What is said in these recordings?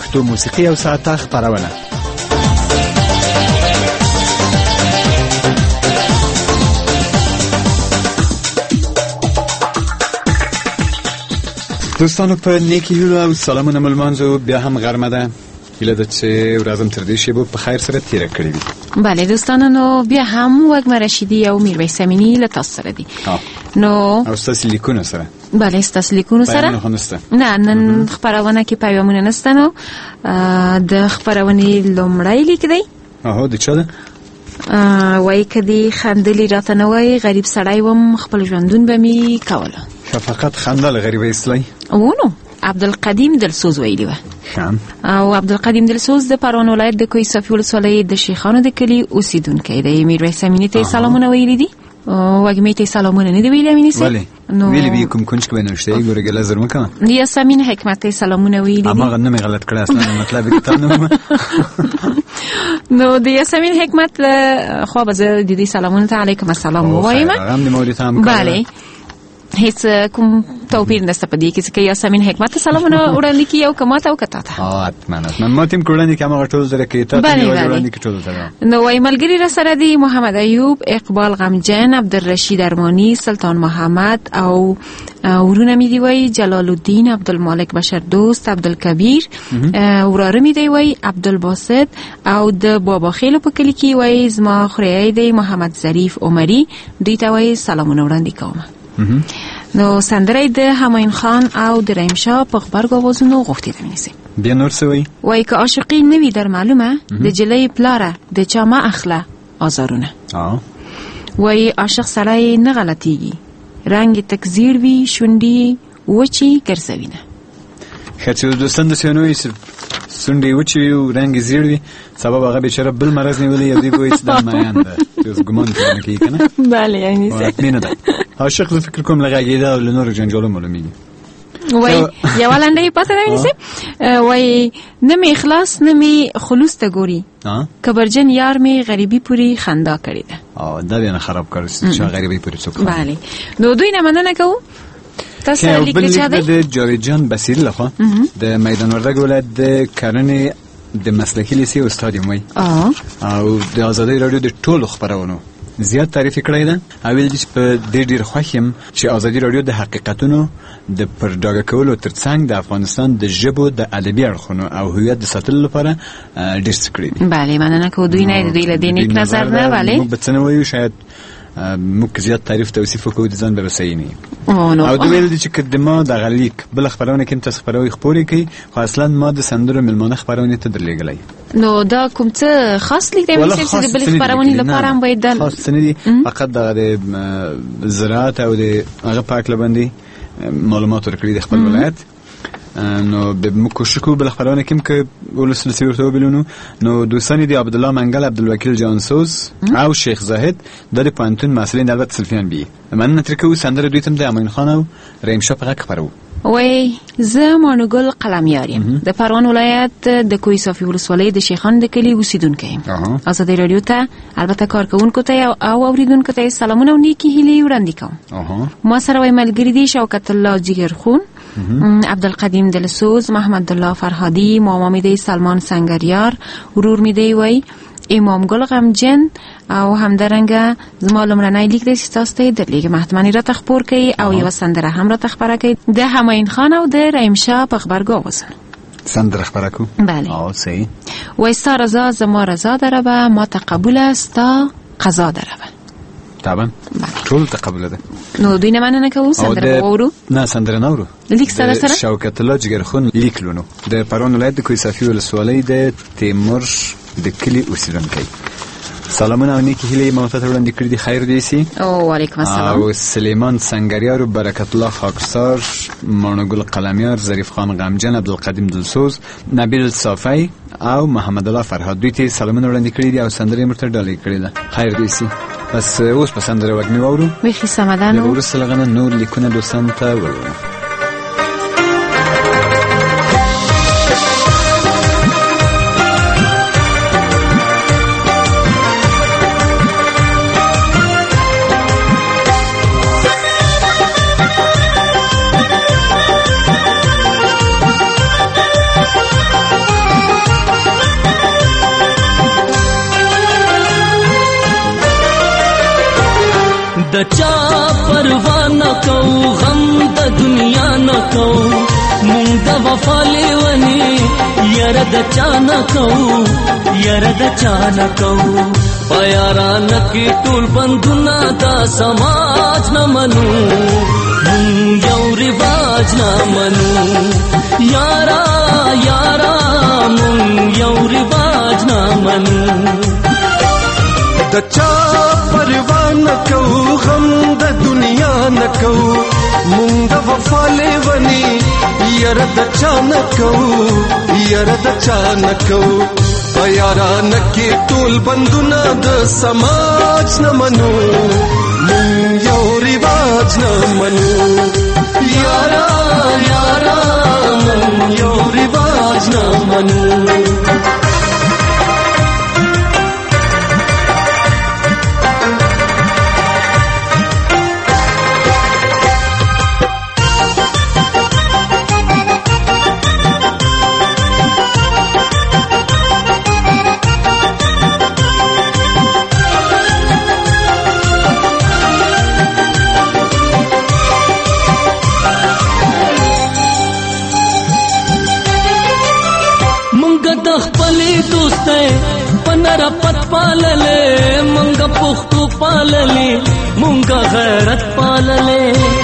پښتو موسیقي او ساعته خبرونه. دوستانو په نیکی هیلو او سلامونه ملمانځو. بیا هم غرمه ده، هیله ده چې ورځم تر دې شیبو په خیر سره تیره کړې وي. بله دوستانو، نو بیا هم وږمه رشیدی او میرویس امینی له تاسو سره دي. نو او ستاسو لیکونه سره. بله ستاسو لیکونه سره. نه نن خبرونه کې پیغامونه نشته. نو د خبرونې لومړی لیک دی. د چا ده؟ وای کدی خندلی راته نه وای، غریب سړی وم، خپل ژوندون به می کوله. فقط خندل غریب ایستلی؟ نو عبدالقدیم دلسوز ویلی و. او عبدالقدیم دلسوز د پروان ولایت د کوی صافی ولسوالۍ د شیخانو د کلی اوسیدونکی دی. میرویس امینی ته سلامونه ویلی دي. وګمی ته سلامونه نه دی ویلی امینی سي. نو ویلی به کوم کنج کې بنوشته ګوره ګلزر مکه. یاسمین حکمت ته سلامونه ویلی دي. اما غنه می غلط کړه اصلا مطلب کې تاسو نو د یاسمین حکمت خو به زه د دې سلامونه علیکم السلام وایم. بله هیڅ کوم توپیر نشته په دې کې چې یاسمین حکمت سلامونه وړاندې کی او کماته او کته ته. من ما تیم کړه کې ما ټول زره کې ته وړاندې کې ټول زره. نو وای ملګری را سره دی محمد ایوب، اقبال غمجن، عبدالرشید ارمانی، سلطان محمد او ورونه می دی وای جلال الدین، عبدالمالک بشر دوست، عبدالکبیر، وراره می دی وای عبدالباسط او د بابا خیل په کلی کې وای زما خوري دی محمد ظریف عمری. دوی ته وای سلامونه وړاندې کوم. نو سندره د همایون خان او د رحیم شاه په خبرګ اوازونو غوښتي ده مینسي. بیا نور څه وای؟ وای که عاشقی نوی در معلومه د جلی پلاره د چا ما اخله آزارونه. وای عاشق سړی نه غلطیږي، رنگ تکزیر وی شونډي وچی ګرځوینه. خاطر دوستان د سينوي سونډي وچی او رنگ زیړ وی سبب هغه بیچاره بل مرز نیولې یادی کوی چې د مایان ده چې ګمان کوي کنه. بله یعنی څه مینه ده عاشق زه فکر کوم لګیدا او لنور جنجالو معلومیږي. وای یو ولنده پته نه نیسه. وای نه می اخلاص نه می خلوص ته ګوري، کبرجن یار می غریبی پوری خندا کړی ده. دا نه خراب کړی چې غریبی پوری څوک. بله نو دوی نه مننه کوو. تاسو لیک چا دی؟ د جاوید جان بصیری لخوا د میدان وردګ ولایت د کرنې د مسلکی لیسې استاد وای او د آزادۍ رادیو د ټولو خبرونو زیات تعریف کړی ده. اویل چې په ډېر خوښیم چې آزادۍ رادیو د حقیقتونو د پرډاګه کولو ترڅنګ د افغانستان د ژبو د ادبي اړخونو او هویت د ساتلو لپاره ډېر څه کړی دي. بله مننه کوو. دوی نه دوی له دې نیک نظر نه بله موږ به څه نه وایو، شاید موږ زیات تعریف توصیف وکړو د ځان به صحیح نه او دوی ویل چې کدما د غلیک بل خبرونه کې تاسو خبرونه خپوري کوي خو اصلا ما د سندرو ملمانه خبرونه ته درلېګلای. نو دا کوم څه خاص لیک دی چې بل خبرونه لپاره هم باید د خاص نه دي، فقط د زراعت او د هغه پاک لبندي معلومات ورکړي د خپل ولایت. نو به مکوشکو بل خبرونه کوم که ولسل سیورتو بلونو. نو دوستانی دی عبد الله منګل، عبدالوکیل جانسوز او شیخ زاهد د پوهنتون مسلې البته سلفیان بي. من نترکو سندره دوی تم د امین خان او رحیم شاه په خبرو. وای زه مانوګل قلمیاریم د پروان ولایت د کوی صافی ولسوالۍ د شیخان د کلی اوسیدونکی یم. آزادۍ رادیو ته البته کارکونکو ته او اوریدونکو ته سلامونه او نیکی هیلې وړاندې کوم. ما سره وای ملګری دی شوکت الله جیگرخون، عبدالقدیم دلسوز، محمد الله فرهادی، ماما می دی سلمان سنگریار، ورور می دی وای امام گل غمجن او همدارنګه زما لمړنۍ لیک د ستاسو د لیک محتمنی را تخبر کوي او یو سندره هم را تخبره کوي د همایون خان او د رحیم شاه په خبرګو وسن سندره خبره کو. بله صحیح. وای ستا رضا زما رضا دره به ما تقبل استا قضا دره به. طبعا ټول تقبل ده. نو دوی نه مننه کوو سندره وورو. نه سندره نورو. لیک سره شوکت الله جګرخون لیک لونو د پرون ولایت د کوی صافی ولسوالۍ د تیمور د کلی اوسیدونکی. سلامونه او نیکی هیلې مو ته وړاندې کړې دي. خیر دې سي. او علیکم السلام. او سلیمان سنگریار، برکت الله خاکسار، مانوګل قلمیار، ظریف خان غمجن، عبدالقدیم دلسوز، نبیل صافی او محمد الله فرهاد دوی ته سلامونه وړاندې کړې دي او سندره مرته ډالۍ کړې ده. خیر دې سي. بس اوس په سندره وګنی وورو. ویخي سمدان. ورسره غنه نور لیکونه دوستان ته ورو. چا پروا نه کو غم د دنیا نه کو مونږ د وفا لیونی یاره د چا نه کو یاره د چا نه کو پیاران کې ټول بندونه دا سماج نه منو مونږ یو رواج نه منو یارا یارا مونږ یو رواج نه منو د چا پروا نه کو غم د دنیا نه کو مونږ د وفا لیونی یاره د چا نه کو یاره د چا نه کو پیاران کې ټول بندونه د سماج نه منو مونږ یو رواج نه منو یارا یارا مونږ یو رواج نه منو پنرا پت پاللے منگا پختو پاللے منگا غیرت پاللے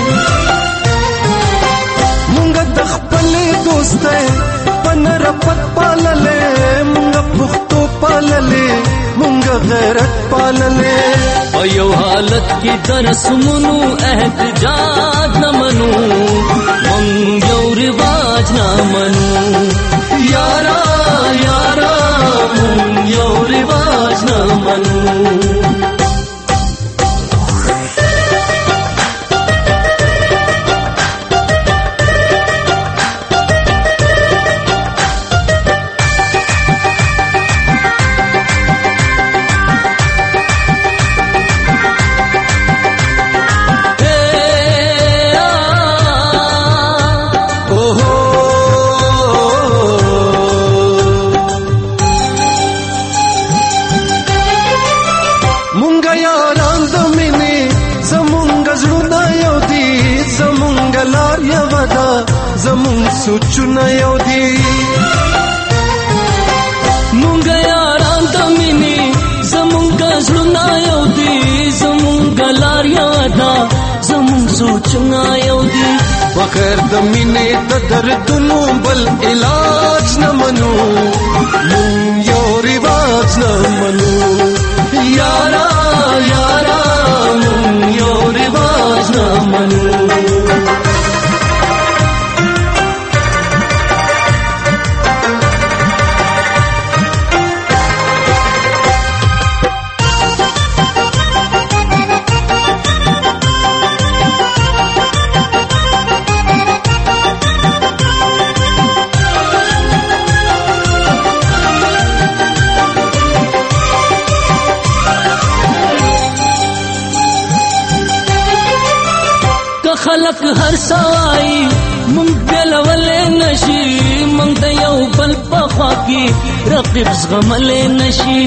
منگا دخپلے دوستے پنرا پت پاللے منگا پختو پاللے منگا غیرت پاللے ایو حالت کی درس منو احتجاج نہ منو منگ یو رواج نہ منو یارا یارا یو رواج نہ منو سوچونه یو دی مونږ یاران د مینې زمونږ زړونه یو دی زمونږ لار یو ده زمونږ سوچونه یو دی بغیر د مینې د دردونو بل علاج نه منو مونږ یو رواج نه منو یارا یارا مونږ یو رواج نه منو خلق هر سوای مونږ بلولې نشي مونږ د یو بل په خوا کې رقیب زغملې نشي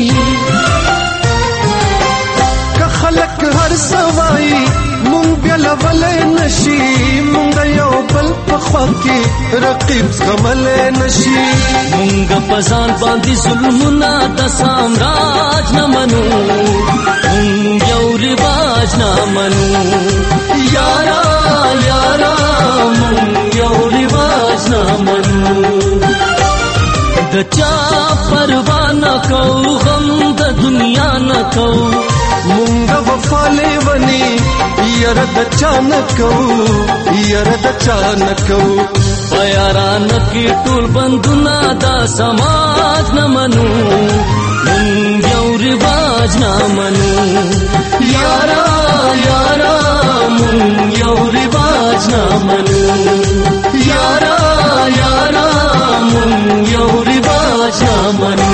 که خلق هر سوای مونږ بلولې نشي مونږ د یو بل په خوا کې رقیب زغملې نشي مونږ په ځان باندې ظلمونه د سامراج نه منو مونږ یو رواج نه منو یارا یارا مونږ یو رواج نه منو د چا پروا نه کو غم د دنیا نه کو مونږ وفا لیونی یاره د چا نه کو یاره د چا نه کو پیاران کې ټول بندونه دا سماج نه منو مونږ یو رواج نه منو یارا یارا مونږ یو رواج نه منو یارا یارا مونږ یو رواج نه منو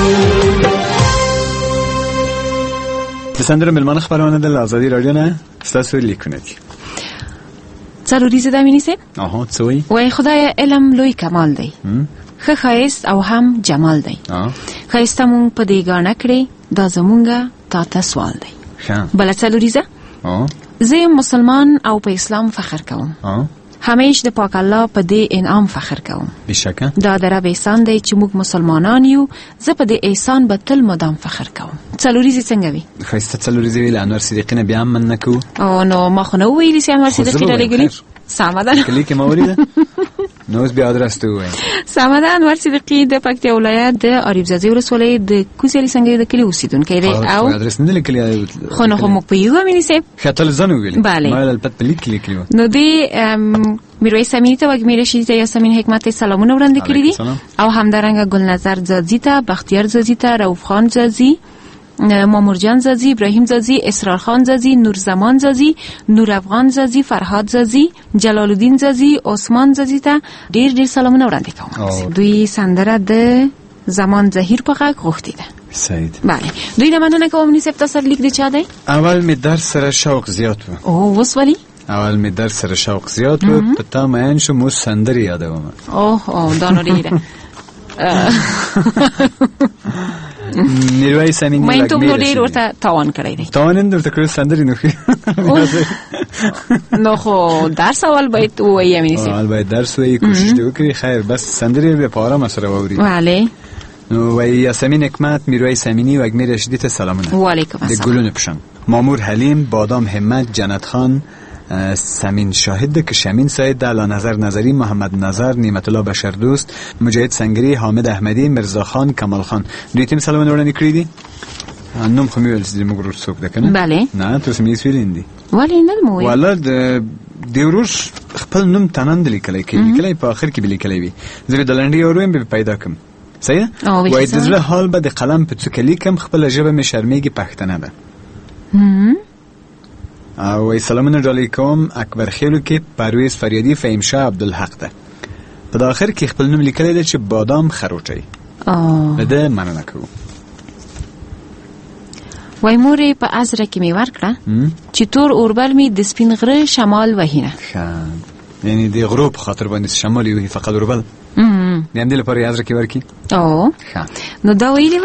د سندرو ملمانه خبرونه د آزادی رادیو نه ستاسو لیکونه دي ضروري زده مینیسه آها څه وایي وای خدای علم لوی کمال دی ښه ښایست او هم جمال دی ښایسته مونږ په دې ګاڼه کړې دا زمونږه تا ته سوال دی ښه بله څلوریزه زه مسلمان او په اسلام فخر کوم. همیش د پاک الله په دې انعام فخر کوم. بشکه دا د رب احسان دی چې موږ مسلمانان یو. زه په دې احسان به تل مدام فخر کوم. څلوریزې څنګه وي؟ ښایسته څلوریزې ویل. انور صدیقي نه بیا هم من نه کوو. نو ما خو نه وویلي چې انور صدیقي رالیږلي. سمه ده. کلی کې ما ولیده نو اوس بیا ادرس ته ووایم. سمه ده. انور صدیقي د پکتیا ولایت د اریب ځاځي ولسوالۍ د کوزې علي سنګري د کلي اوسېدونکی دی. او ادرس نه لیکلی خو نو خو موږ پوهېږو امیني صاحب. ښه ته ځان وویلې. بله ما البته په لیک کې لیکلي وو. نو دې میرویس امیني ته وږمې رشیدي ته یاسمین حکمت سلامونه وړاندې کړي دي. او همدارنګه ګلنظر ځاځي ته، بختیار ځاځي ته، رؤف خان ځاځي، مامور جان ځاځي، ابراهیم ځاځي، اسرار خان ځاځي، نور زمان ځاځي، نور افغان ځاځي، فرهاد ځاځي، جلال الدین ځاځي، عثمان ځاځي ته ډېر سلامونه وړاندې کوم. دوی سندره د زمان ظهیر په غږ غوښتې ده. سعید. بله دوی نه مننه کوم. امني صاحب تاسو لیک د چا دی؟ اول می درس سره شوق زیات و. اوس ولی؟ اول می درس سره شوق زیات و. په تا مین شو مو سندرې یادوم. اوه دا نو ډیره. میرویس امینی مې ته نو ډیر ورته تاوان کړی دی. تاوان درته کړو سندرې نه نو خو درس اول باید وایي امینی صاحب. اول باید درس وایي، کوشش دې وکړي. خیر بس سندرې به په آرام سره واوري. بله. نو وای یاسمین حکمت، میرویس امینی و وږمې رشیدی ته سلامونه. و علیکم السلام. د ګلونو پشم مامور حلیم، بادام همت، جنت خان، سمین شاهد که شمین سید، علا نظر نظری، محمد نظر، نعمت الله بشر دوست، مجاهد سنگری، حامد احمدی، مرزا خان، کمال خان. دوی تیم سلامونه وړاندې کړي دي. نوم خو مې ویل چې موږ ورور څوک ده کنه؟ بله. نه تاسو مې ویل دي. ولی نه مو ویل؟ والله د ورور خپل نوم تنند لیکلی کې لیکلی په اخر کې به لیکلی وي. زه د لنډي اوروم به پیدا کوم. صحیح؟ وای د زړه حال به د قلم په څوکه لیکم، خپل ژبه مې شرمېږي پښتنه ده. او وای سلامونه ډالۍ کوم اکبر خیلو کې پرویز فریادی، فهیم شاه، عبدالحق ده. په داخل کې خپل نوم لیکلی دی چې بادام خروټی. ده مننه کوم. وای مورې په ازره کې مې ورکړه چې تور اوربل مې د سپین غره شمال وهینه. یعنی د غرو په خاطر باندې شمال وهي فقط اوربل. نیم دې لپاره ازره کې ورکی. نو دا ویلې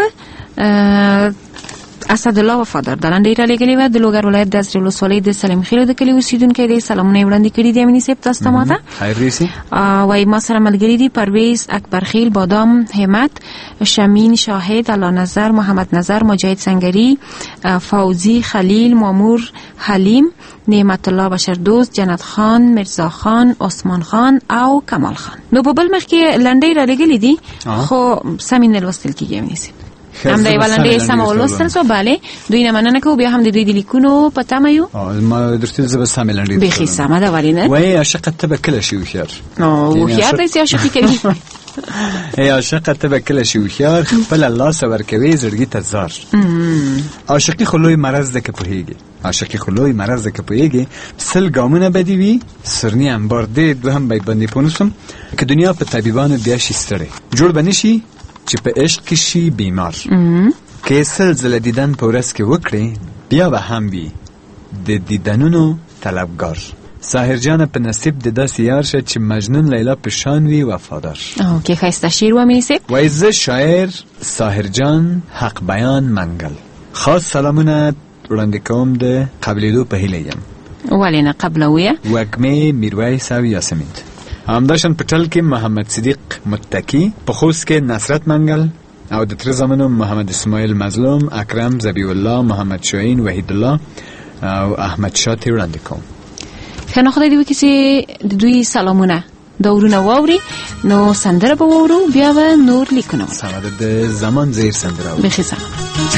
و اسدالله وفادار د لنډۍ رالیږلې وه. د لوګر ولایت د ازرې ولسوالۍ د سلیم خیلو د کلي اوسېدونکی دی. سلامونه یې وړاندې کړي دي امیني صاحب تاسو ته ماته. خیر ریسي. وایي ما سره ملګري دي پرویز، اکبر خیل، بادام همت، شمین شاهد، علا نظر، محمد نظر، مجاهد سنگری، فوزی خلیل، مامور حلیم، نعمت الله بشر دوست، جنت خان، مرزا خان، عثمان خان او کمال خان. نو په بل مخ کې لنډۍ رالیږلې دي خو سمې نه لوستل کېږي امیني صاحب. هم د ولنډې سم ولوستل سو. بله دوی نه مننه کوو. بیا هم د دوی د لیکونو په تمه یو. ما درته زه به سمې لنډۍ بیخي سمه ده. ولې نه؟ وایي عاشقه ته به کله شي هوښیار. هوښیار دی چې عاشقي کوي. ای عاشقه ته به کله شي هوښیار، خپله لاسه ورکوي زړګي ته زار. عاشقي خو لوی مرض ده که پوهېږي. عاشقي خو لوی مرض ده که پوهېږي. 100 ګامونه به دې وي سرني انبار دې دوهم بیت باندې پوه نشم که دنیا په طبیبانو بیا شي ستړی، جوړ به نه شي چې په عشق کې شي بیمار. که 100 ځله دیدن په ورځ کې وکړي بیا به هم وي د دیدنونو طلبګار. ساحر جان په نصیب د داسې یار شه چې مجنون لیلا په شان وي وفادار. که ښایسته شعر و امیني صاحب. وایي زه شاعر ساحر جان حق بیان منګل. خاص سلامونه وړاندې کوم د قبلېدو په هیله یم. ولې نه قبلویه؟ وږمې، میرویس او یاسمین. همداشان پټل کې محمد صدیق متکی، په خوست کې نصرت منګل او د تر زمانو محمد اسماعیل مظلوم، اکرم ذبیح الله، محمد شاهین، وحید الله او احمد شاه ته وړاندې کوم. خنه خدای دې وکړي چې د دوی سلامونه دورونه واوري. نو سندره به واورو بیا به نور لیکونه. سمه ده د زمان زیر سندره واورو. بیخي سمه.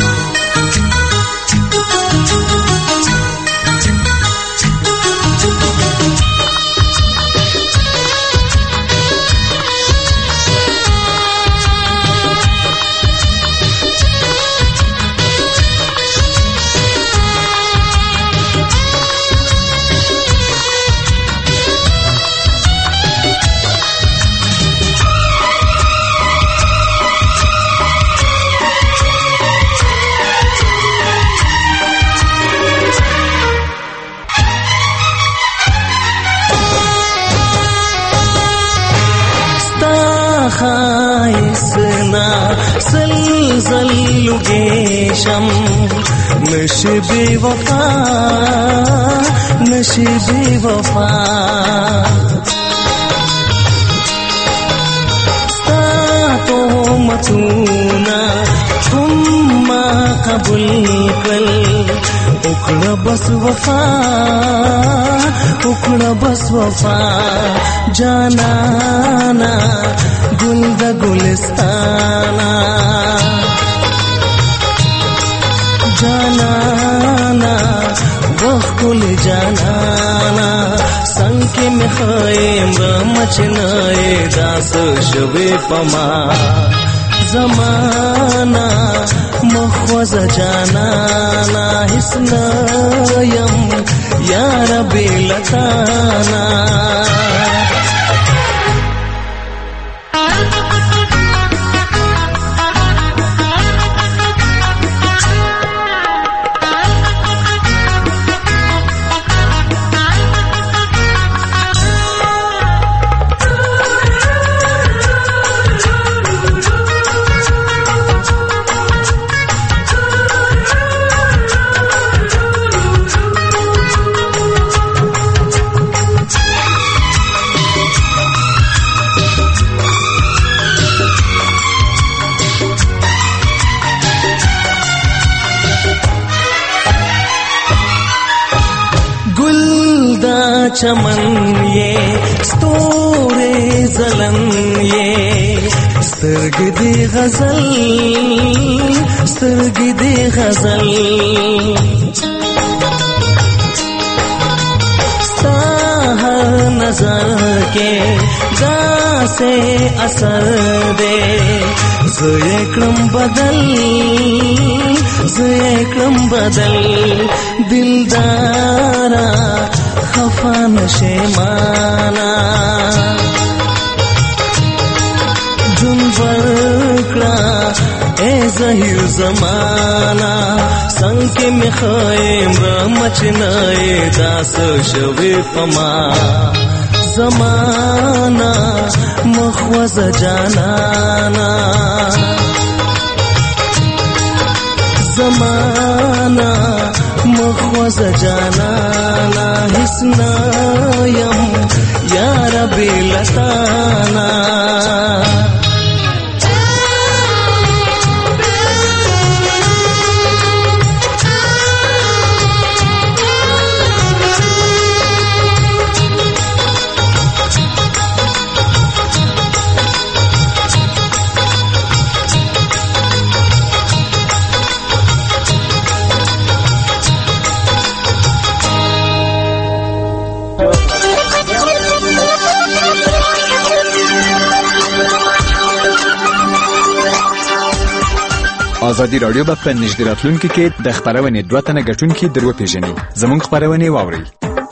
خایسنا سلزل گیشم نش بی وفا نشي بي وفا ستاتو متونا هم قبول کل اکڑا بس وفا اکڑا بس وفا جانانا گل دا گلستانا جانانا وخل جانانا سنکی میں خیم رمچنائے داس شوی پما زمانا مخوز جانانا حسنایم یا ربی لتانا چمن یہ ستورے زلن یہ سترگی غزل سترگی غزل ساہر نظر کے گا سے اثر دے زیکرم بدل زیکرم بدل دلدارا خفا نشے مانا جن برکڑا اے ظہیر زمانہ سنک میں خیم رمچنائے داس شوی پما زمانہ مخوز جانانا زمانہ مخوز جانانا حسنایم یا ربی لتانا ازادي رادیو په نږدې راتلونکي کې د خبرونې دوه تنه ګټونکي درو پیژني زموږ خبرونه واوري.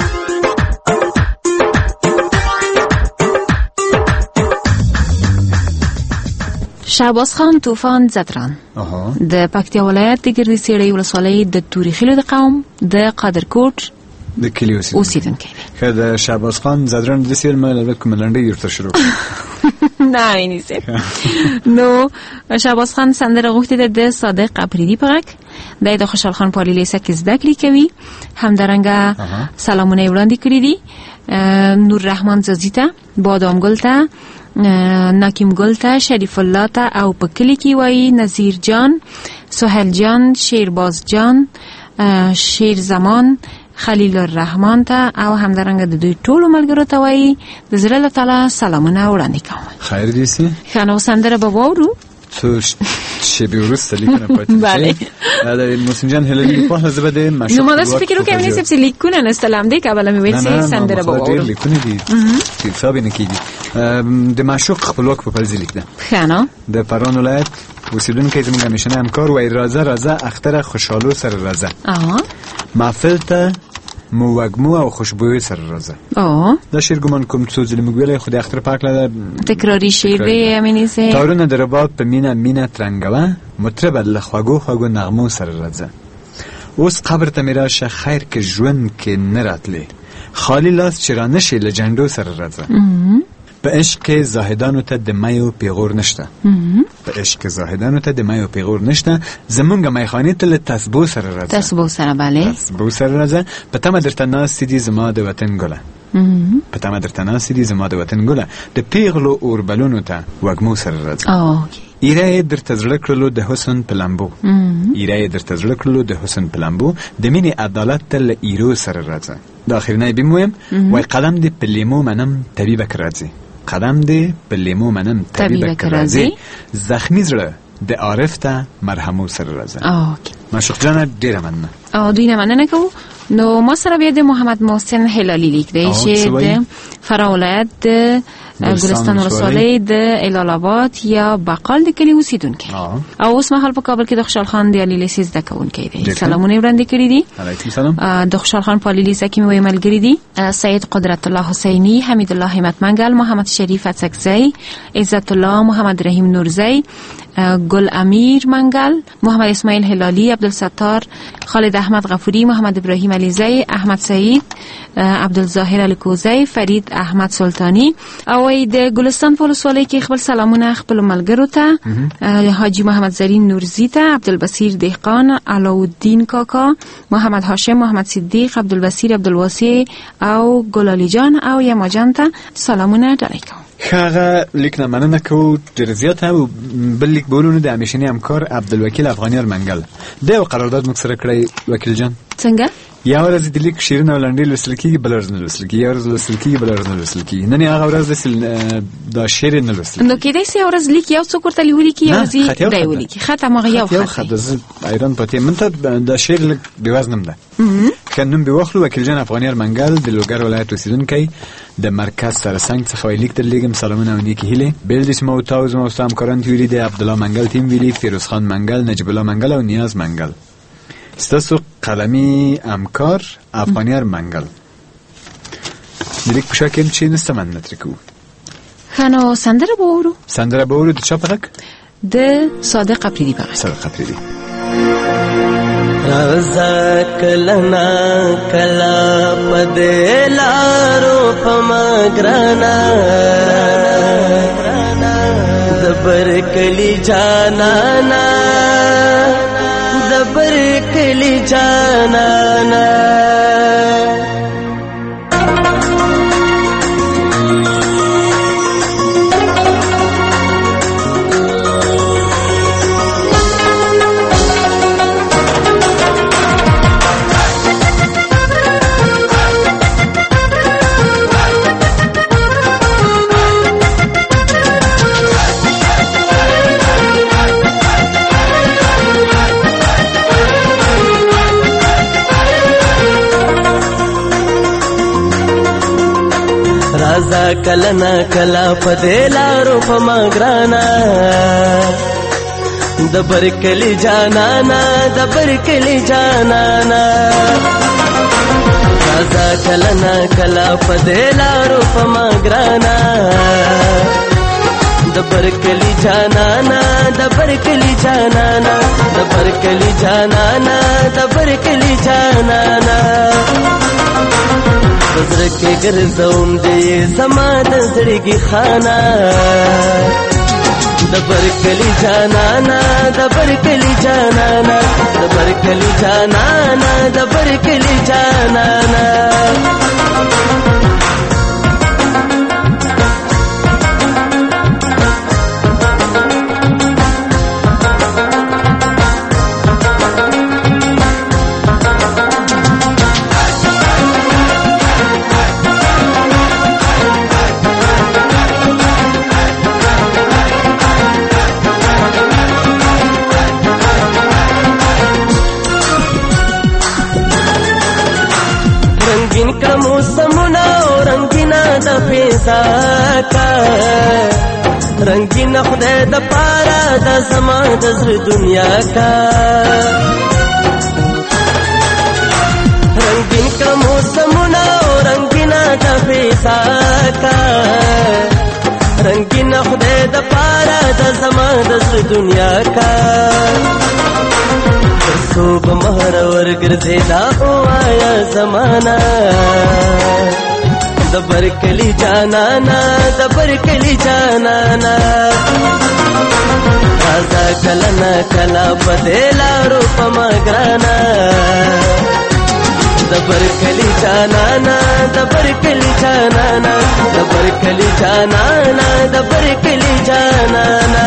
شهباز خان طوفان زدران د پکتیا ولایت د ګردې سیړۍ ولسوالۍ د توري خیلو د قوم د قادرکوټ د کلی اوسیدونکی دی. که د شهباز خان زدران د سیل مله کوم لنډي ورته شروع نه نیسه نو شهباز خان سندره غوښتې د صادق اپریدي په غږ د خوشحال خان پالي لیسه کې زده کړې کوي همدارنګه سلامونه وړاندې کړي دي نور رحمان زازي ته بادام ګل ته ناکیم ګل ته شریف الله ته او په کلی کې وایي نذیر جان سهیل جان شیرباز جان شیر زمان خلیل الرحمن ته او همدارنګه د دوی ټولو ملګرو ته وایي د زړه له تله سلامونه وړاندې کوم. خیر دې سي خانو سندره به واورو تو شبیه ورسته لیکنه پاتې بله د موسیم جان هللی په حساب ده ماشو نو ما داس فکر وکم نه سب لیکونه نستلم دی قبل مې ویل سي سندره به واورو لیکونه دي چې حساب نه کیږي د معشوق خپلواک په فلز لیک ده خانو د پران ولایت اوسیدونکو زموږ همیشه همکار وای رازه اختر خوشحالو سر رازه محفل ته موگمو او خوشبوی سر رازه دا شیر گمان کم توزیل مگویل خود اختر پاک لده تکراری شیر ده امینی سه تارون در باب پا مینه ترنگوه مطرب لخواگو نغمو سر رازه اوس قبر تمیراش خیر که جون که نراتلی خالی لاس چرا نشی لجندو سر رازه په په عشق کې زاهدانو ته د میو پیغور نشته. په عشق کې زاهدانو ته د میو پیغور نشته. زمونږ میخانې ته له تسبو سره راځه. تسبو سره بله. تسبو سره راځه. په تمه درته ناستې دي زما د وطن ګله. په تمه درته ناستې دي زما د وطن ګله. د پیغلو اوربلونو ته وږمو سره راځه. ایره درته زړه کړلو د حسن په لمبو. ایره درته زړه کړلو د حسن په لمبو. د مینې عدالت ته له ایرو سره راځه. د اخرنۍ بیم ویم وای قدم دې په لیمو منم طبیبک راځي. قدم دې په لیمو منم طبیبک راځي. زخمی زړه د عارف ته مرهمو سره راځه. معشوق جانه ډیره مننه. دوی نه مننه کوو. نو ما سره بیا د محمد محسن هلالی لیک دی چې د فراه ولایت د ګلستان ولسوالۍ د هلال آباد یا بقال د کلي اوسیدونکی او اوس مهال په کابل کې د خوشحال خان د علی لیسې زده کوونکی دی. سلامونه وړاندې کړي دي. علیکم سلام. د خوشحال خان په علی لیسې کې مې ملګري دي سید قدرت الله حسینی، حمید الله همت منگل، محمد شریف اڅکزی، عزت الله، محمد رحیم نورزی، گل امیر منگل، محمد اسماعیل هلالی، عبدالستار، خالد احمد غفوری، محمد ابراهیم علیزی، احمد سعید، عبدالظاهر الکوزی، فرید احمد سلطانی او د ګلستان په ولسوالۍ کې خپل سلامونه خپل ملګرو ته حاجی محمد زرین نورزی ته، عبدالبصیر دهقان، علاءالدین کاکا، محمد هاشم، محمد صدیق، عبدالبصیر، عبدالواسع او ګلالی جان او یما جان ته سلامونه ډالۍ کوم. خاغه لیک نه مننه کوو ډېر زیات او بل لیک بولونه د همیشنی همکار عبدالوکیل افغانیار منگل د یو قرارداد موږ سره کړی. وکیل جان څنګه یا ورځ د لیک شیرین او لنډې لوستل کېږي، بل ورځ نه لوستل کېږي، یا ورځ لوستل کېږي بل ورځ نه لوستل کېږي. نن هغه ورځ د شعر نه لوستل. نو کېدای شي ورځ لیک یو څوک ورته لیکي یا ورځ دی ولیکي. خطه مغه یو خطه زه ایران پاتې من ته د شعر لیک بوزنم ده. کنن به واخلو. وکیل جان افغانیار منگل د لوګر ولایت اوسیدونکی د مرکز سرسنګ څخه لیک در لګم. سلامونه او نیکی هیله. بل د سمو تاوز مو سم کاران ویلي د عبد الله منگل تیم ویلي، فیروز خان منگل، نجیب الله منگل او نیاز منگل. ستاسو قلمی همکار افغانیار منگل. لیک پښاکم چې نستمن نترکو. خانو سندره بورو. سندره بورو د چا په حق؟ د صادق اپریدي په حق. صادق اپریدي. رازا کلنا کلا پدلارو پمگرانا دبر کلی جانانا دبر کلی جانانا رازا کلنا کلا پدلارو پمگرانا دبر کلی جانانا دبر کلی جانانا رازا کلنا کلا پدلارو پمگرانا دبر کلی جانانا دبر کلی جانانا دبر کلی جانانا دبر کلی جانانا بزر کے گرزون دے زمان زڑگی خانا دبر کلی جانانا دبر کلی جانانا دبر کلی جانانا دبر کلی جانانا رنگین خدای د پارا د زما د زړه دنیا کا رنگین کا موسمونه رنگین د پیسا کا رنگین خدای د پارا د زما د زړه دنیا کا صوب مہر ور ګرځیدا او آیا زمانہ دبر کلی جانانا دبر کلی جانانا رازا کلنا کلا بدلا روپ مگرانا دبر کلی جانانا دبر کلی جانانا دبر کلی جانانا دبر کلی جانانا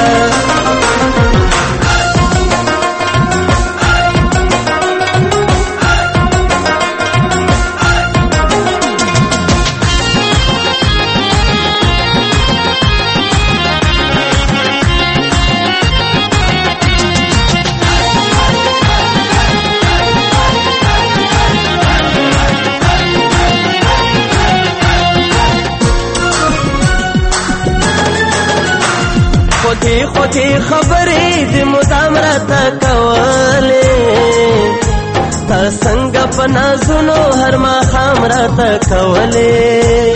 خوتی خبری دی مدام راتا کولی تا سنگ پنازونو هر ما خام راتا کولی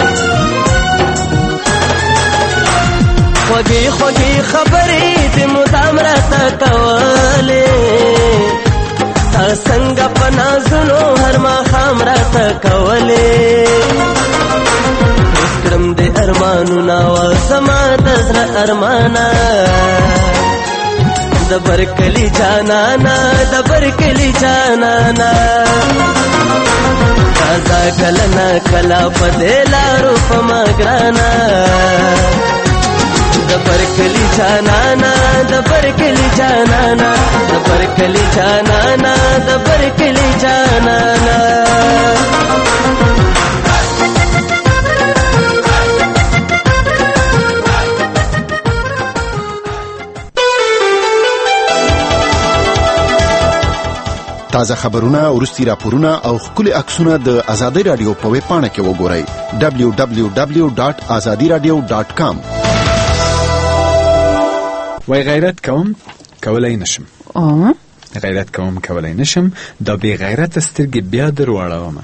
خوگی خبری دی مدام راتا کولی تا سنگ پنازونو هر ما خام راتا کولی کرم دے ارمانو ناوا سما دزر ارمانا دبر کلی جانانا دبر کلی جانانا رازا کلنا کلا پدیلا روپ مگرانا دبر کلی جانانا دبر کلی جانانا دبر کلی جانانا دبر کلی جانانا تازه خبرونه ورستي راپورونه او خپل عکسونه د آزادۍ رادیو په ویب پاڼه کې وګورئ www.azadiradio.com. وای غیرت کوم کولای نشم غیرت کوم کولای نشم دا بی غیرت سترګې بیا دروړم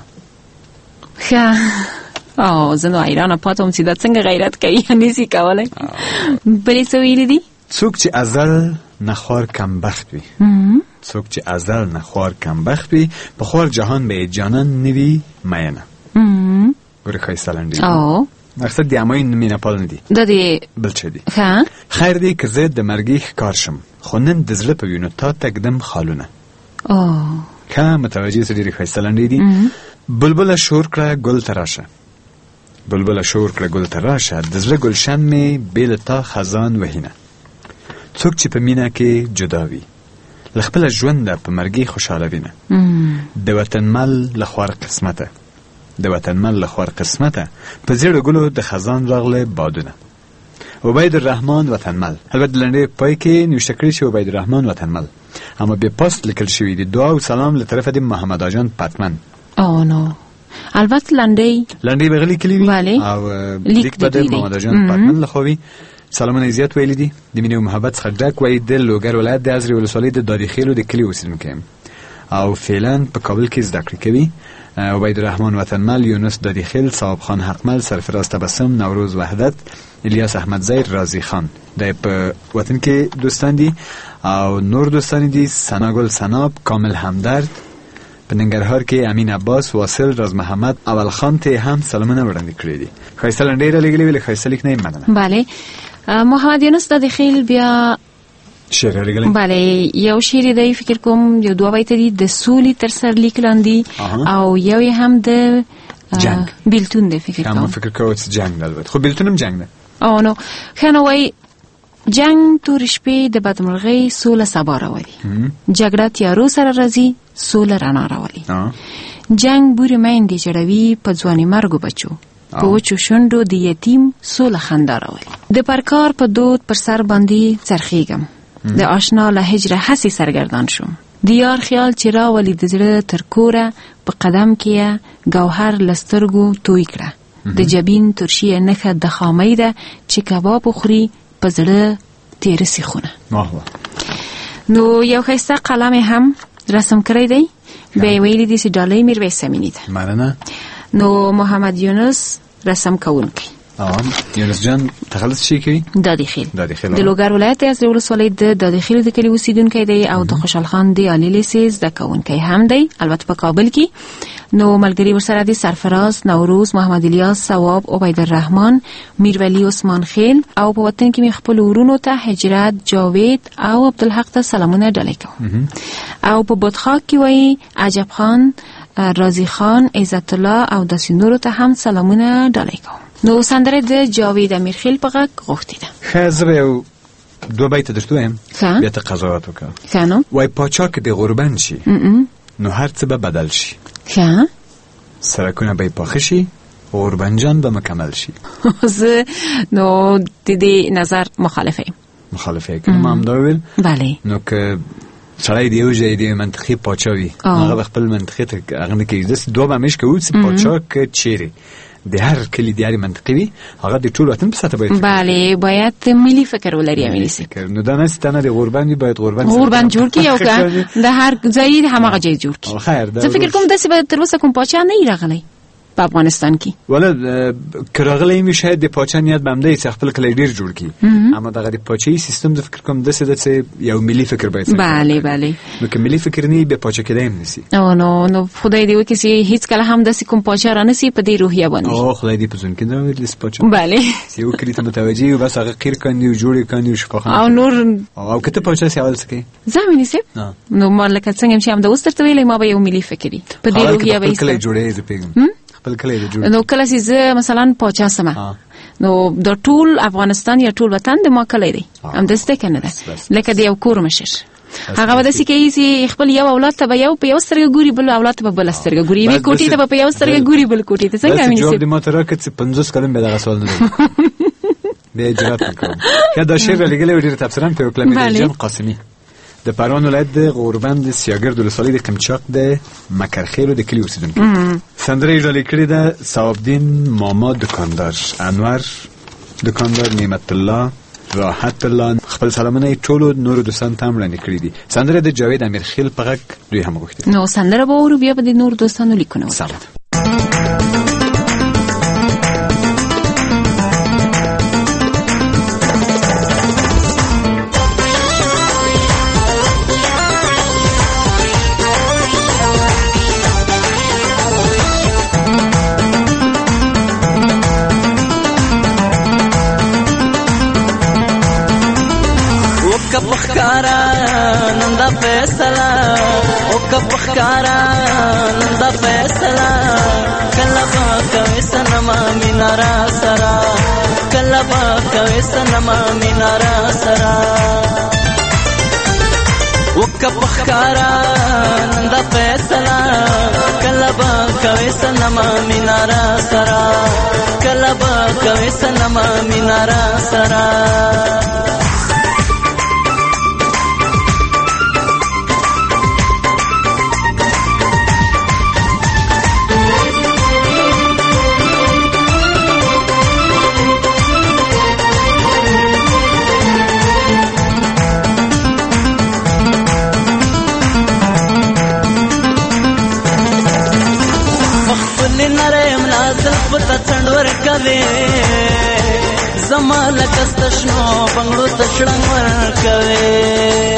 زنو ایران پاتوم چې دا څنګه غیرت کوي نسی کولای بلې څه ویلي دي څوک چې ازل نخوار کم بخت وي څوک چې ازل نخوار کم بخت وي په خور جهان به جانان نوي مینه ګورې ښایسته لنډې مقصد د امای مینه پال نه دي دا دی بل څه دي خیر دی که زه د مرګي ښکار شم خو نن د زړه په وینو تا تږدم خالونه ښه متوجه څه ډېرې ښایسته لنډې دي بلبله شور کړه ګل ته راشه بلبله شور کړه ګل ته راشه د زړه ګلشن مې بې له تا خزان وهینه څوک چې په مینه کې جدا وي له خپله ژونده په مرګي خوشحاله وینه د وطنمل له خوار قسمته د وطنمل له خوار قسمته په زیړو ګلو د خزان راغله بادونه عبید الرحمن وطنمل البته لنډې پای کې نوشته کړی چې عبید الرحمن وطنمل اما بیا پاست لیکل شوی دی دعا او سلام له طرفه د محمد آجان پتمن نو البته لنډې بغلی کلی وی او لیک به د محمد آجان پتمن لخوي سلامونه زیات ویل دي د مینې او محبت څخه ډک وای د لوګر ولایت د ازری ولسوالۍ د دادیخیلو د کلی اوسیدونکی او فعلا په کابل کې زده کړې کوي عبید الرحمن وطنمل یونس دادیخیل صاحب خان حقمل سرفراز تبسم نوروز وحدت الیاس احمد زیر رازی خان د په وطن کې دوستان دي او نور دوستان دي سناګل سناب کامل همدرد په ننګرهار کې امین عباس واصل راز محمد اول خان ته هم سلامونه وړاندې کړې دي ښایسته لنډې را لګلې ویلې ښایسته لیک نه مننه بله محمد یونس دادیخیل بیا شعر لګلې بله یو شعر دی فکر کوم یو دوه بیت دي د سولې تر سر لیک لاندې او یو هم د جنگ بیلتون دی فکر کوم چې جنگ البته خو بیلتون هم جنگ ده نو خنه وای جنگ تور شپې د بدمرغۍ سوله سبا راولي جګړه تیارو سره راځي سوله رڼا راولي جنگ بورې میندې جوړوي په ځواني مرګو بچو په وچو شونډو د یتیم سوله خندا راولي د پرکار په دود پر سر باندې څرخیږم د آشنا له هجره هسې سرګردان شوم د یار خیال چې راولي د زړه تر کوره په قدم کې ګوهر لسترګو توی کړه د جبین ترشیه نښه د خامۍ ده چې کباب خوري په زړه تیره سیخونه نو یو ښایسته قلم هم رسم کړی دی بیا ویلی دی چې ډالۍ میرویس امینی ده مننه نو محمد یونس رسم کوونکی یونس جان تخلص شي کوي دادی خیل د لوګر ولایت از ولسوالۍ د دادی خیل د کلی اوسیدونکی دی او د خوشحال خان دی عالی لیسیز د کوونکی هم دی البته په کابل کې نو ملګری ورسره دي سرفراز نوروز محمد الیاس ثواب عبید الرحمن میرولی عثمان خیل او په وطن کې خپل ورونو ته هجرت جاوید او عبدالحق ته سلامونه ډالۍ کوم او په بدخاک کې وایي عجب خان رازی خان عزت الله او د سینورو ته هم سلامونه ډالۍ کوم نو سندره د جاوید امیرخیل په غږ غوښتې ده. ښه زه به یو دوه بیته درته ووایم بیا ته قضاوت وکړه. ښه نو وایي پاچا که د غربن شي نو هر څه به بدل شي. ښه سرکونه به یې پاخه شي غربنجان به مکمل شي. زه نو د دې نظر مخالفه یې که ما همدا وویل. بله نو که سړی د یو ځای د منطقې پاچا وي هغه به خپل منطقې ته هغه نه کوي. داسې دوه به همیش کوو چې پاچا که چیرې د هر کلی د هرې منطقې وي هغه د ټول وطن په سطح باید بله باید ملي فکر ولري ملي فکر. نو دا نه ستنه د غربن وي باید غربن جوړ کړي او که د هر ځای هماغه ځای جوړ کړي. خیر زه فکر کوم داسې به تر اوسه کوم پاچا نه وي راغلی په افغانستان کې. ولا که راغلی وي شاید د پاچا نیت به همدا وي چې خپل کلی ډېر جوړ کړي اما دغه د پاچاهي سیستم زه فکر کوم داسې ده چې یو ملي فکر باید بله نو که ملي فکر نه وي بیا پاچا کېدی هم نشي. نو خدای دې وکړي چې هیڅ کله هم داسې کوم پاچا رانسي په دې روحیه باندې. خدای دې په ژوند کې نه ویلي پاچا بله چې یو کلي ته متوجه وي بس هغه قیر کاندي او جوړې کاندي او شفاخانه او نور او که ته پاچا سي اول څه کوي زه مې نصیب نو ما لکه څنګه چې هم د اوس درته ویلې ما به یو ملي فکري په دې روحیه به کله جوړې زه پیږم خپل کلی جوړ. نو کله چې زه مثلا پاچا سمه نو د ټول افغانستان یا ټول وطن د ما کلی دی هم دسته کنه ده لکه د یو کور مشر هغه وداسي کوي چې خپل یو اولاد ته به یو په یو سترګه ګوري بل اولاد ته به بل سترګه ګوري وی کوټي ته په یو سترګه ګوري بل کوټي ته څنګه مې جواب دې ما ته راکړ چې 50 کلم به دا سوال نه به اجازه وکړم که دا شعر لګلې ډېر تفسیران په کلمې جان قاسمی د پروان ولایت د غوربند سیاګرد ولسوالۍ د قمچاق د مکرخیلو د کلي اوسیدونکي سندره یې ډالۍ کړې ده ثوابدین ماما دکاندار انور دکاندار نعمت الله راحت الله خپل سلامونه ټولو نورو دوستانو ته هم وړاندې کړي دي. سندره د جاوید امیرخیل په غږ دوی هم غوښتي نو سندره به اورو بیا به د نورو دوستانو لیکونه وکړو. नंदा फैसला ओ कब खकारा नंदा फैसला कलबा कवे सनमा मिनारा सरा कलबा कवे सनमा मिनारा सरा ओ कब खकारा नंदा फैसला कलबा कवे सनमा मिनारा सरा कलबा कवे सनमा मिनारा सरा پتا څنډور کوي زمال کستشنو بنگړو تشړنګ ور کوي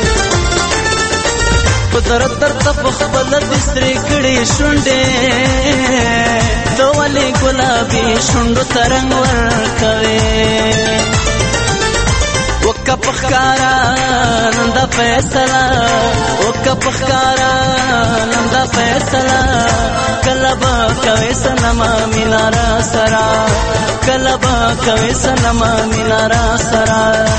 پدر تر تپ خپل د ستري کړي شونډې دوالي ګلابي شونډو ترنګ ور کوي وکا پخکارا نندا فیصلہ وکا پخکارا نندا فیصلہ کلبا کوي سنما مینارا سرا کلبا کوي سنما مینارا سرا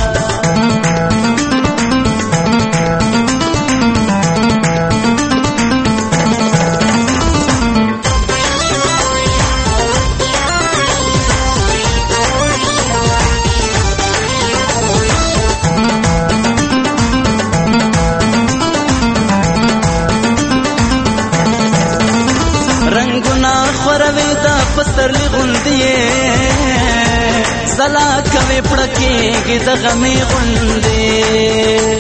پسترلی غوندې زلا کوي پړکیږي د غمې غوندې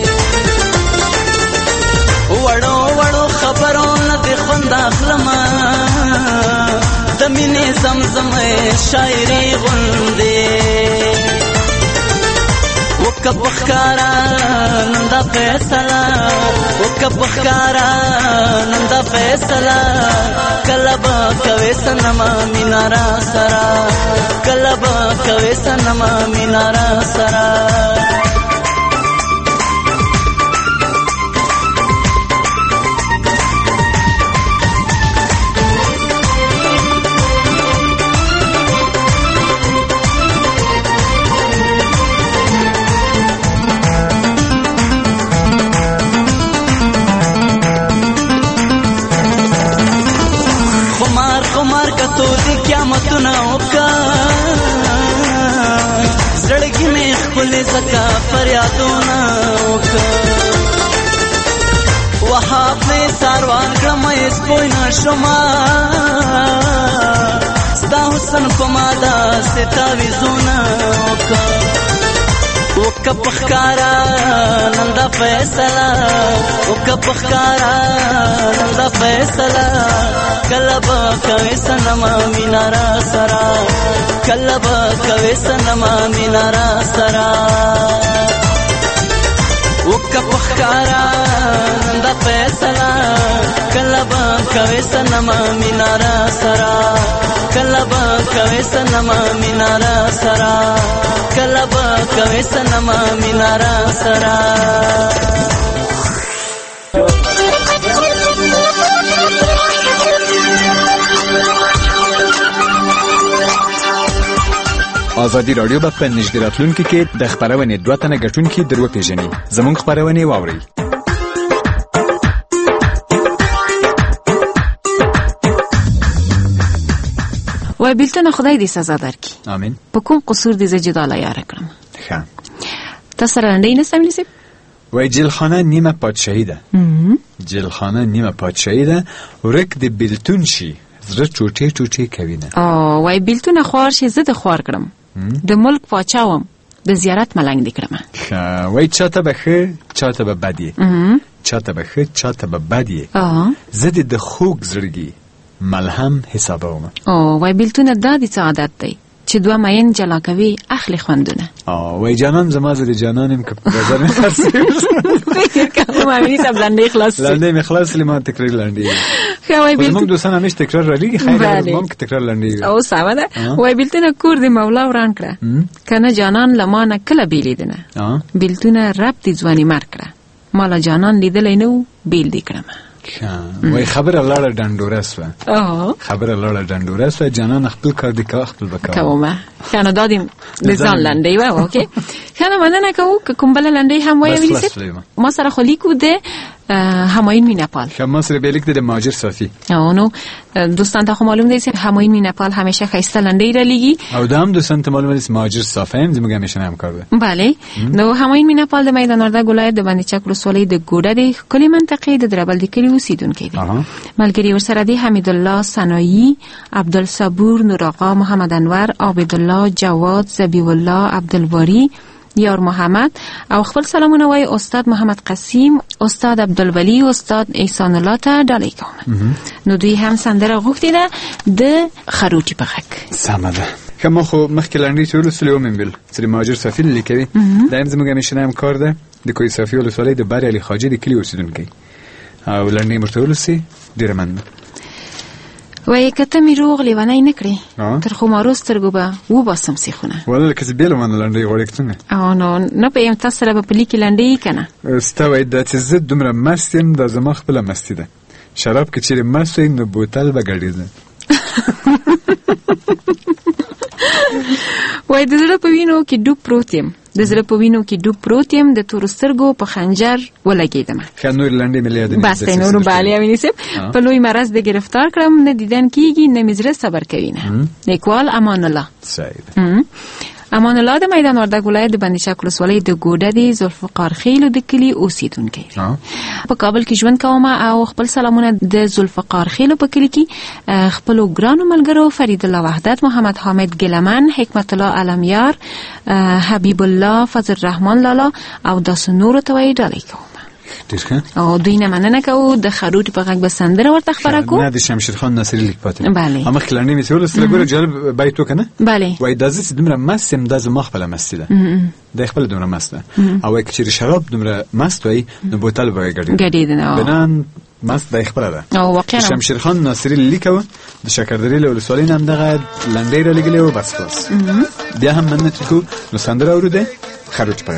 وړو وړو خبرونه د خوند اخلم د مینې زمزمې شاعری غندې وکب بخکارا نندا فیصلہ وکب بخکارا نندا فیصلہ کلبا کوي سنما مینارا سرا کلبا کوي سنما مینارا سرا خمار کتو دی قیامتونه وکا زړګي مې خپل زکا فریادونه وکا وهاب مې ساروان کړم سپوی نشما ستا حسن په ماده ستاوي زونه وکا وکب بخکارا نندا فیصلہ وکب بخکارا نندا فیصلہ کلبا کوي سنما مینارا سرا کلبا کوي سنما مینارا سرا وکب بخکارا نندا فیصلہ کلبا کوي سنما مینارا سرا کلبا کوي سنما مینارا سرا کلبا کوي سنما مینارا سرا آزادی رادیو په نږدې راتلونکي کې د خبرونې دوه تنه ګټونکي درو پیژني زموږ خبرونه واوري وای بیلتون خدای دې سزا درکړي آمین په کوم قصور دې زه جدا لایاره کړم ښه تاسو رانډې نه سم لیسي وای جیلخانه نیمه پادشاهی ده جیلخانه نیمه پادشاهی ده ورک د بیلتون شي زړه ټوټې ټوټې کوي نه وای بیلتون خوار شي زه د خوار کړم د ملک پاچاوم د زیارت ملنګ دې کړم وای چاته به ښه چاته به بد یې چاته به ښه چاته به بد یې زه دې د خوږ زړګي ملهم حسابوم وای بیلتون دا دې څه عادت دی چې دوه مین جلا کوي اخلي خوندونه وای جانان زما زه د جانانم که په بازار مې خرڅې کوم امینی صاحب لنډې خلاص لنډې مې خلاص لما تکرار لنډې وای بیلتون موږ دوستان همیشه تکرار رالیږي خیر موږ تکرار لنډې او سمه ده وای بیلتون کور دې مولا وران کړه کنه جانان لمانه کله بیلیدنه بیلتون رب دې ځواني مر کړه مالا جانان لیدلې نو بیل دې کړم وای خبره لاړه ډنډوره سوه خبره لاړه ډنډوره سوه جانان خپل کار دې کوه خپل به کوه کنه دادیم د ځان لنډۍ وه اوکې کنه مننه کوو که کوم بله لنډۍ هم وایه ولیسید ما سره خو لیکو د همایون مینپال ما سره بیا لیک د مهاجر صافی نو دوستان ته خو معلوم دی چې همایون مینپال همیشه ښایسته لنډۍ رالیږي او دا هم دوستان ته معلومه دی چې مهاجر صافی هم زموږ همیشه همکار دی بله نو همایون مینپال د میدان وردګ ولایت د بند چک ولسوالۍ د ګوډه د ښکلې منطقې د دربل د کلي اوسېدونکی دی ملګري ورسره دی حمیدالله ثنایی عبدالصبور نوراغا محمد انور عابدالله جواد ذبیح الله عبدالباری یار محمد او خپل سلامونه وای استاد محمد قسیم استاد عبدالولی استاد احسان الله ته ډالۍ کوم نو دوی هم سندره غوښتې ده د خروټي په غږ سمه ده که ما خو مخکې لنډۍ چې ولوستلې ومې چې د مهاجر صافي لیکوي دا هم زموږ همیشنی همکار ده د کوهي صافي ولسوالۍ د بر علي خواجې د کلي اوسېدونکی او لنډۍ ورته ولوستې ډېره مننه وای کته می روغ لیونی نکړي تر خمارو سترګو به وباسم سیخونه ولا لکه بیل من لنډۍ غوړې څنګه نو نه په ام تاسو سره په لیکي لنډۍ کنه ستوي د چې دومره مستیم د زما خپل مستی ده شراب کې چیرې مست وي نو بوتل به ګډېږي وای د زړه په وینو کې ډوب پروت یم د زړه په وینو کې ډوب پروت یم د تورو سترګو په خنجر ولګېدم ښه نور لنډۍ مې یاد بس دی نورو بالې امیني صاحب په لوی مرض د ګرفتار کړم نه دیدن کېږي نه مې زړه صبر کوي نه لیکوال امان الله امان الله د میدان وردګ ولایت د بند چک ولسوالۍ د ګوډه د ذوالفقار خیلو د کلي اوسېدونکی په کابل کې ژوند کوم او خپل سلامونه د ذوالفقار خیلو په کلي کې خپلو ګرانو ملګرو فرید الله وحدت محمد حامد ګلمن حکمت الله علمیار حبیب الله فضل الرحمن لالا او داسې نورو ته وایي ډالۍ کوم ډیر ښه. او دوی نه مننه کوو د خروټ په غږ به سندره ورته خبره کو. نه د شمشیر خان ناصری لیک پاتې. بله اما خلانه می ټول سره ګوره جالب بیت وکنه. بله وای دازه دمره مست د زما خپل مست ده. د خپل دمره مست ده. او چې شراب دمره مست وای نو بوتل به ګډیدنه. بنان مست د خپل ده. او واقعا شمشیر خان ناصری لیکو د شکردری له ولسوالۍ نام دغه لنډی را لګلې او بس بس. بیا هم مننه کو نو سندره اوره خروټ پړک.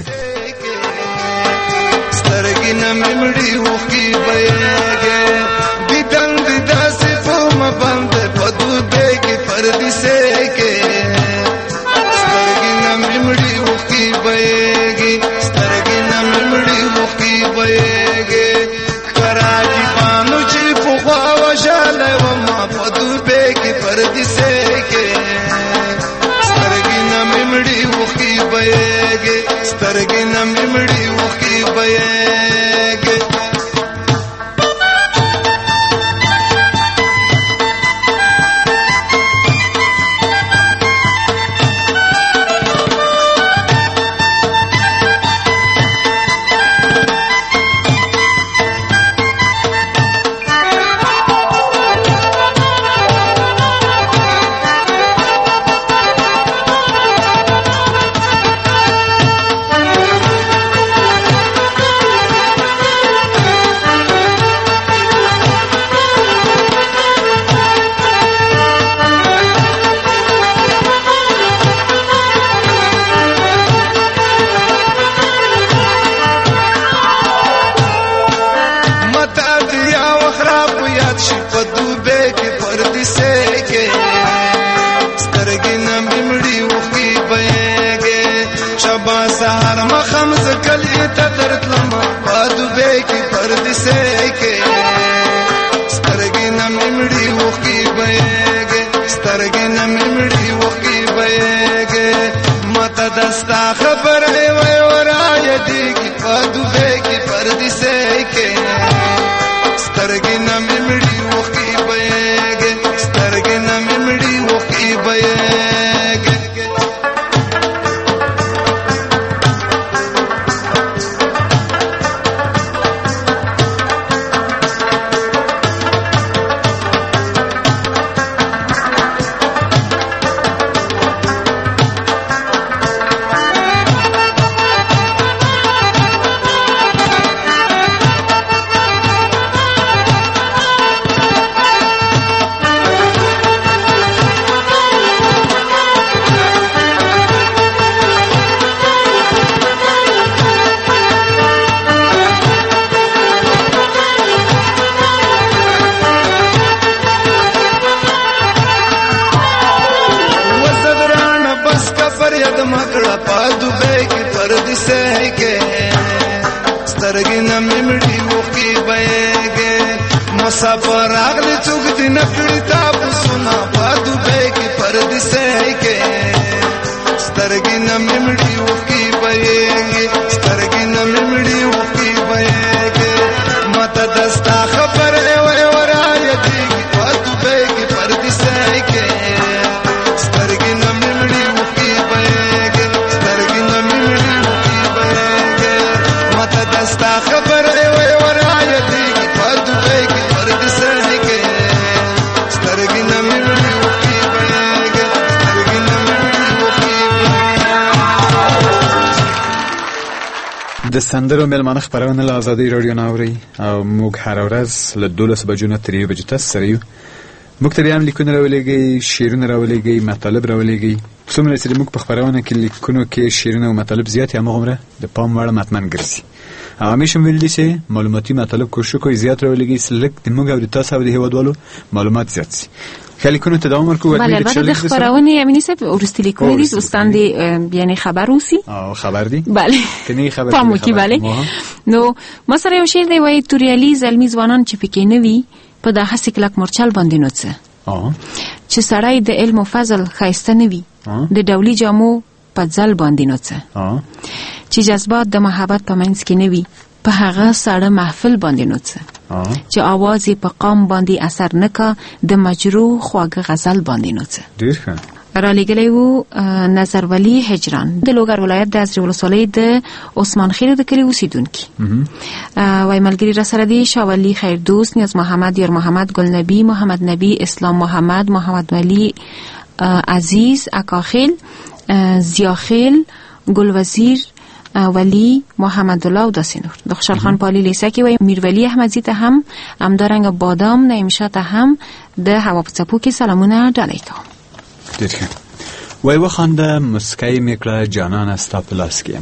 سترګینه ممړي وخی بیاګه دیدن داسې په مباندې پدو دې کې پردیسه کې سترګینه ممړي وخی بیاګه سترګینه ممړي وخی بیاګه کراچی پانو چې په خوا وشاله و ما پدو دې کې پردیسه کې سترګینه ممړي وخی بیاګه سترګینه ممړي وخی بیاګه سهار مخم زکلی تا درتلم بادو بیکی پردیسه که سترگی نمیمڑی وخی بیگه سترگی نمیمڑی وخی بیگه متا دستا خبر ہے وی ورای دیگی بادو بیکی پردیسه که سترگی نمیمڑی وخی بیگه سترگی نمیمڑی وخی بیگه سترګې نمړي وخی بیګه مسافر اغلی څوک دې نکړی تاسو نه پادو بیګه پردیسه کې سترګې نمړي وخی بیګه سترګې نمړي وخی بیګه ماته دستا خبر وای ورای دې پادو بیګه پردیسه کې سترګې نمړي وخی بیګه سترګې نمړي وخی بیګه ماته دستا خبر وای ورای دې پادو بیګه پردیسه کې سترګې نمړي وخی بیګه سترګې نمړي وخی د سندرو ملمانه خبرونه له آزادۍ رادیو نه اوري او موږ هر ورځ له 12 بجو نه تر 1 بجې تاسو سره یو. موږ ته هم لیکونه راولېږئ، شعرونه راولېږئ، مطالب راولېږئ. څومره چې موږ په خبرونه کې لیکونو کې شعرونه او مطالب زیات همغومره د پام وړ مطمئن ګرځي. همیشه ویل دي چې معلوماتي مطالب کوشش کوئ زیات راولېږئ، سلک د موږ او د تاسو او د هیوادوالو معلومات زیات شي. خلیکونو ته دوام ورکو. بله البته د خبرونه امینی صاحب ورستی لیکونه دي دوستان دی یعنی خبر اوسی او خبر دی بله کني خبر پامو کی بله نو ما سره یو شعر دی وای توریالي زلمی ځوانان چې پکې نه وي په دغه سکلک مرچل باندې نوڅه چې سړی د علم او فضل خایسته نه وي د ډولي جامو په ځل باندې نوڅه چې جذبات د محبت په منځ کې نه وي په هغه ساړه محفل باندې نوڅه چې आवाज په قام باندې اثر نکا د مجروح خواږه غزل باندې نوڅه. ډیر ښه. را لګلې وو نظر ولی هجران د لوګر ولایت د ازری ولسوالۍ د عثمان خیل د کلی اوسیدونکي وای ملګری را سره دی شاولی خیر دوست نیاز محمد یار محمد گل نبی محمد نبی اسلام محمد محمد ولی عزیز اکاخیل زیاخیل گل وزیر ولی محمد الله و داسینور د خوشحال خان پالی لیسه کې وای میر ولی احمدزی ته هم همدارنګ بادام نعیمشاه ته هم د هوا په څپو کې سلامونه ډالۍ کوم. ډېر ښه. وای وخانده مسکی میکړه جانان ستا په لاس کې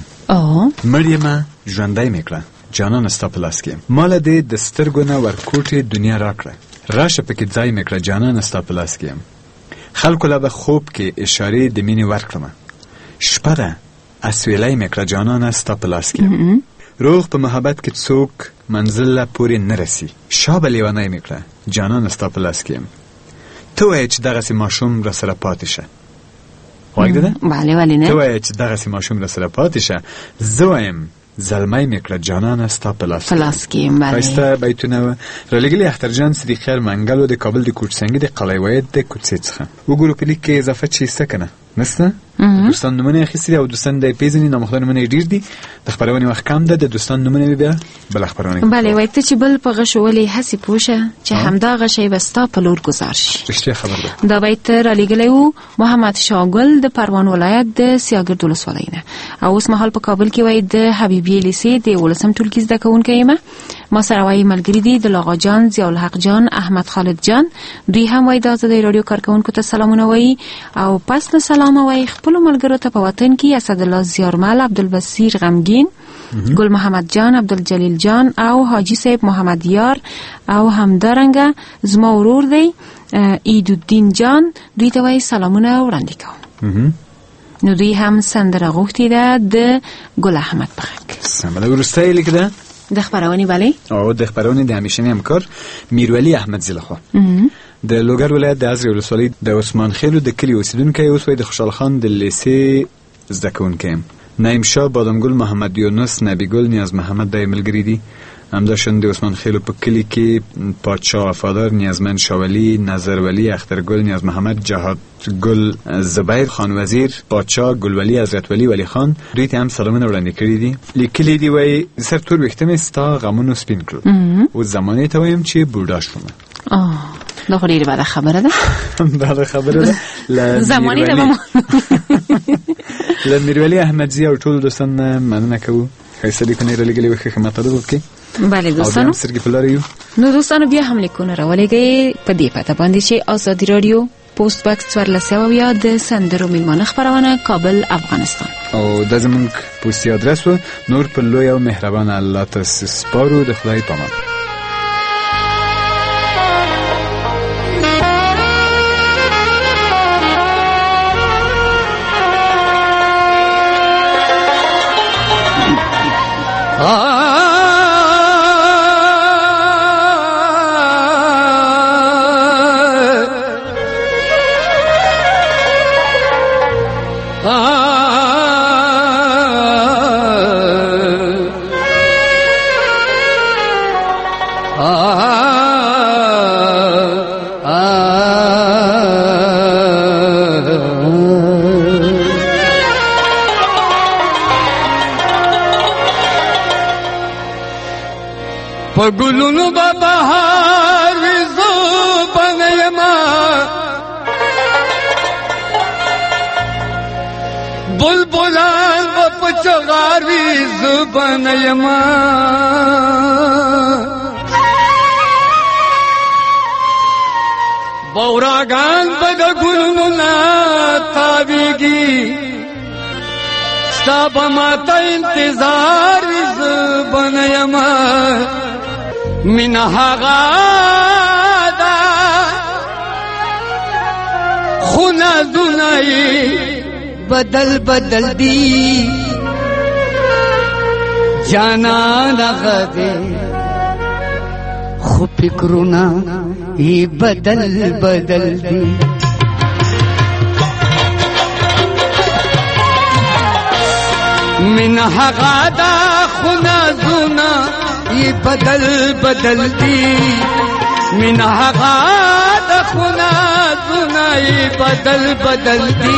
مړیمه ژوندی میکړه جانان ستا په لاس کې ماله دې د سترګو نه ورکوټې دنیا راکړه راشه پکې ځای میکړه جانان ستا په لاس کې خلکو له به خوب کې اشارې د مینې ورکړمه شپه ده اسویلی میکړه جانان ستا په لاس کې روغ په محبت کې څوک منزل له پورې نه رسي شابه لیونی میکړه جانان ستا په لاس کې ته وایې چې دغسې ماشوم را سره پاتې شه غوږ ده بله ولې نه ته وایې چې دغسې ماشوم را سره پاتې شه زه وایم زلمی میکړه جانان ستا په لاس کې ښایسته بیتونه رالیږلي اخترجان صدیق خیر منګل د کابل د کوټسنګي د قلعه وید د کوڅې څخه وګورو په لیک کې اضافه چې شته که نه نسته دوستان نومونه اخیستي دي او دوستان د پیژني نامخدا نومونه یې ډېر دي د خپرونې وخت کم ده د دوستان نومونه مې بیا بله خپرونه بله وایي ته چې بل په غشو ولې هسې پوه شه چې همدا غشی به ستا په لور ګذار شي رښتیا خبر ده دا بیت رالیږلی و محمد شاګل د پروان ولایت د سیاګرد ولسوالۍ نه او اوس مهال په کابل کې وایي د حبیبیې لیسې د 11 ټولګي زده کوونکی یم ما سره وایي ملګري دي د لاغا جان ضیاءالحق جان احمد خالد جان دوی هم وایي د ازادۍ راډیو کارکوونکو ته سلامونه وایي او پس له سلامه وایي خپلو ملګرو ته په وطن کې اسدالله زیارمل عبدالبصیر غمگین گل محمد جان عبدالجلیل جان او حاجی صاحب محمد یار او همدارنګه زما ورور دی عیدالدین جان دوی ته وایي سلامونه وړاندې کوم نو دوی هم سندره غوښتې ده د ګل احمد په غږ سمه ده وروستی لیک ده د خپرونې بلې او د خپرونې د همیشني همکار میرولی احمدزي لخوا د لوګر ولایت د ازری ولسوالۍ د عثمان خیلو د کلي اوسیدونکی اوس وایي د خوشحال خان د لیسې زده کوونکی یم نعیمشاه بادامګل محمد یونس نبیګل نیاز محمد د ملګري دي همداشان د عثمان خیلو په کلي کې پادشاه وفادار نیازمند شاولی نظر ولی اخترګل نیاز محمد جهاد گل زبیر خان وزیر پادشاه ګلولی حضرت ولی ولی خان دوی ته هم سلامونه وړاندې کړي دي لیکلي دي وایي سر تور ویښته مې ستا غمونو سپین کړل اوس زمانې ته وایم چې بوډا شوم دا خو ډېره بده خبره ده بده خبره ده زمانې ته له میرولی احمدزي او ټولو دوستان نه مننه کوو ښایسته لیکونه یې رالیږلي وي ښه ښه مطالب وکړي بله دوستانو سترګې په لاره یو نو دوستانو بیا هم لیکونه راولېږئ په دې پته باندې چې ازادي راډیو پوسټ باکس 1400 د سندرو میلمانه خپرونه کابل افغانستان او دا زموږ پوسټي ادرس و نور په لوی او مهربان الله ته سپارو د خدای په امان پگلونو با بہار ویزو بنیما بلبلان با پچغار ویزو بنیما بوراگان بدا گلونو نا تابیگی ستاب ماتا انتظار ویزو بنیما من غادا خونا دنائی بدل بدل دی جانا نغدے خو فکرنا ای بدل بدل دی من غادا خونا دنائی بدل بدل دی مینا هغه د خونا زنای بدل بدل دی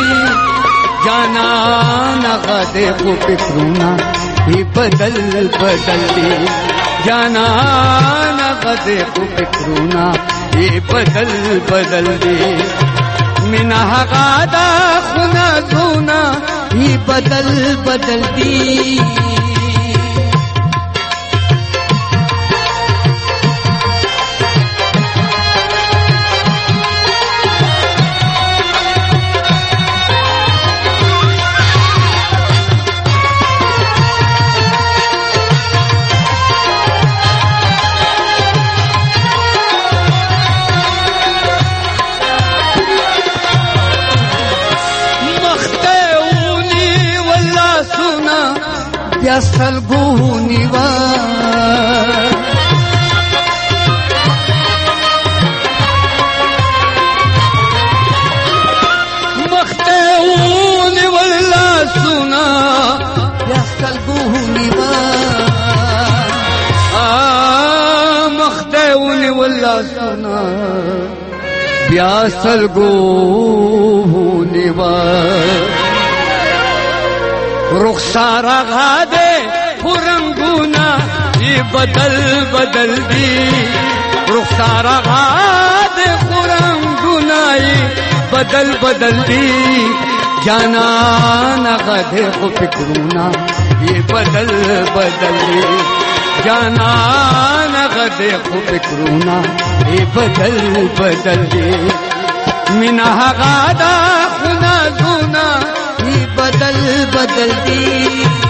جانان هغه د خو فکرونه ای بدل بدل دی جانان هغه د خو فکرونه ای بدل بدل دی مینا هغه د خونا زنای بدل بدل دی یا سلګونی وا مختونی ولا سنا یا سلګونی وا مختونی ولا سنا یا سلګونی وا رخسار غاده پرنګونا ای بدل بدل دی رخسار غاده پرنګونا ای بدل بدل دی جانان غاده خو فکرونا ای بدل بدل دی جانان غاده خو فکرونا ای بدل بدل دی مینا غاده خونا زونا بدل بدل دی